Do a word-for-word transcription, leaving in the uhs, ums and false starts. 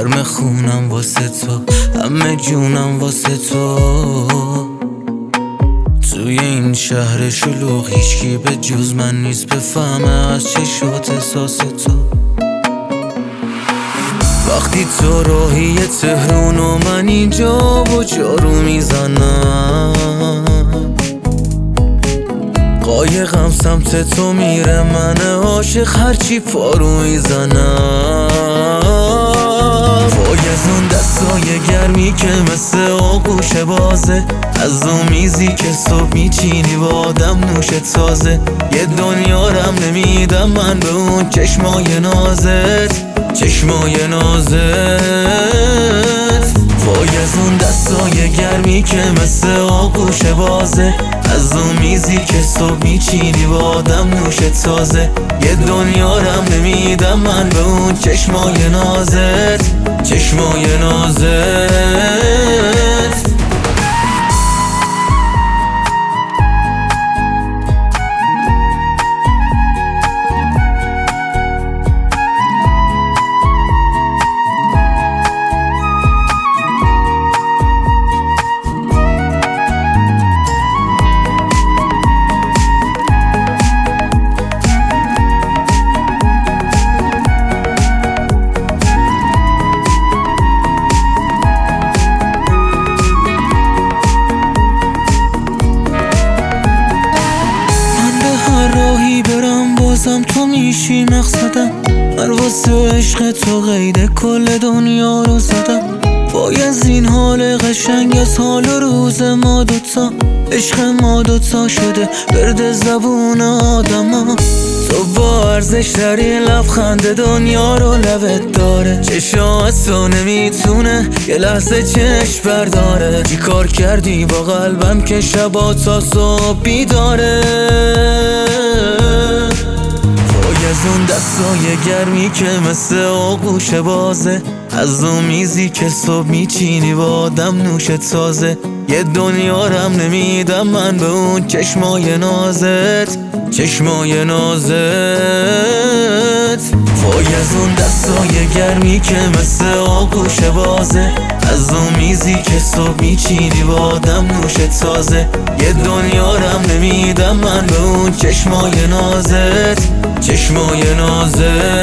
گرم خونم واسه تو، همه جونم واسه تو. توی این شهر شلوغ هیچکی به جز من نیست بفهمه از چشات احساس تو. وقتی تو راهی تهران و من اینجا با جارو میزنم، قایقم سمت تو میره، من عاشق هرچی پارو میزنم. وای از اون دستای گرمی که مثل آغوش بازه، از اون میزی که صبح میچینی با آدم نوش تازه. یه دنیا رم نمیدم من به اون چشمای نازت، چشمای نازت. وای از اون دستای گرمی که مثل آغوش بازه، از اون میزی که صبح میچینی با آدم نوش تازه. یه دنیا رم نمیدم من به اون چشمای نازت، چشمای نازت. بازم تو میشی مقصدم، من واسه عشق تو قید کل دنیا رو زدم. وای از این حال قشنگ، از حال روز ما دوتا، عشق ما دوتا شده برد زبون آدم ها. تو با ارزش ترین لبخند دنیا رو لبت داره، چشا از تو نمیتونه یه لحظه چشم برداره. چی کار کردی با قلبم که شبا تا صبح بیداره؟ از اون دستای گرمی که مثل آغوش بازه، از اون میزی که صبح میچینی با آدم نوش تازه. یه دنیا رم نمیدم من به اون چشمای نازت، چشمای نازت. وای از اون دستای گرمی که مثل آغوش بازه، از اون میزی که صبح میچینی با آدم نوش تازه. یه دنیا رم نمیدم من به اون چشمای نازت، چشمای نازت.